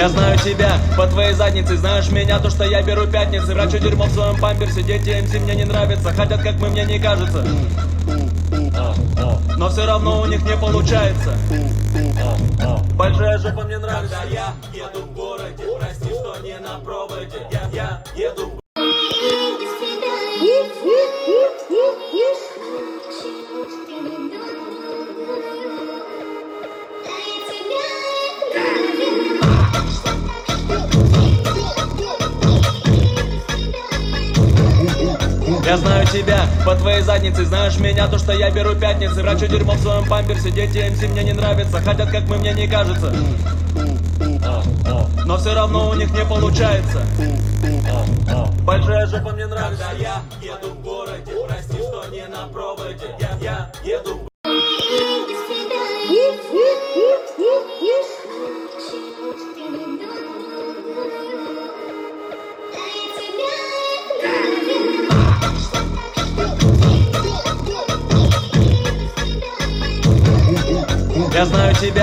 Я знаю тебя, по твоей заднице. Знаешь меня, то что я беру пятницы. Врачу дерьмо в своем памперсе. Дети МС мне не нравятся. Хотят как мы, мне не кажется. Но все равно у них не получается. Большая жопа мне нравится. Когда я еду в городе, прости, что не на проводе. Я еду в Я знаю тебя, по твоей заднице. Знаешь меня, то что я беру пятницы. Врачу дерьмо в своем памперсе. Дети МС мне не нравятся. Хотят как мы, мне не кажется. Но все равно у них не получается. Большая жопа мне нравится. Когда я еду в городе, прости, что не на проводе. Я еду в Я знаю тебя.